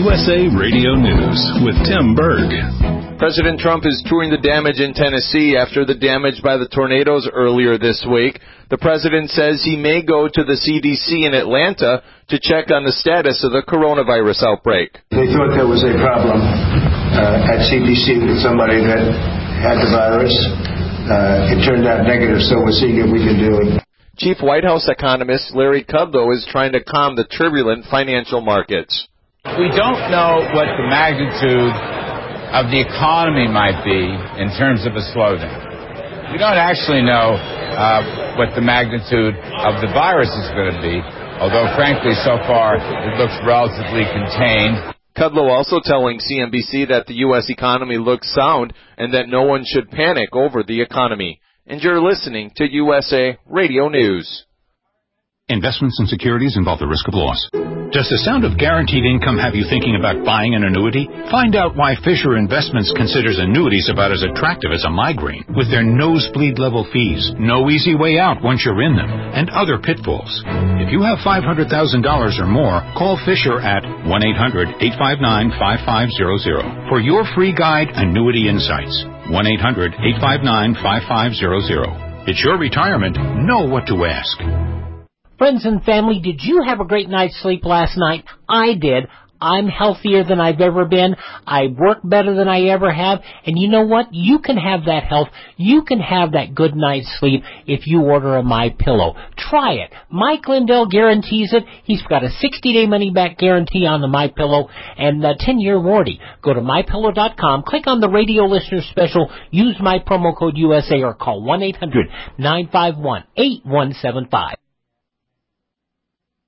USA Radio News with Tim Berg. President Trump is touring the damage in Tennessee after the damage by the tornadoes earlier this week. The president says he may go to the CDC in Atlanta to check on the status of the coronavirus outbreak. They thought there was a problem at CDC with somebody that had the virus. It turned out negative, so we're seeing if we can do it. Chief White House economist Larry Kudlow is trying to calm the turbulent financial markets. We don't know what the magnitude of the economy might be in terms of a slowdown. We don't actually know what the magnitude of the virus is going to be, although frankly so far it looks relatively contained. Kudlow also telling CNBC that the U.S. economy looks sound and that no one should panic over the economy. And you're listening to USA Radio News. Investments in securities involve the risk of loss. Does the sound of guaranteed income have you thinking about buying an annuity? Find out why Fisher Investments considers annuities about as attractive as a migraine, with their nosebleed-level fees, no easy way out once you're in them, and other pitfalls. If you have $500,000 or more, call Fisher at 1-800-859-5500 for your free guide, Annuity Insights. 1-800-859-5500. It's your retirement. Know what to ask. Friends and family, did you have a great night's sleep last night? I did. I'm healthier than I've ever been. I work better than I ever have. And you know what? You can have that health. You can have that good night's sleep if you order a MyPillow. Try it. Mike Lindell guarantees it. He's got a 60-day money-back guarantee on the MyPillow and a 10-year warranty. Go to MyPillow.com, click on the radio listener special, use my promo code USA or call 1-800-951-8175.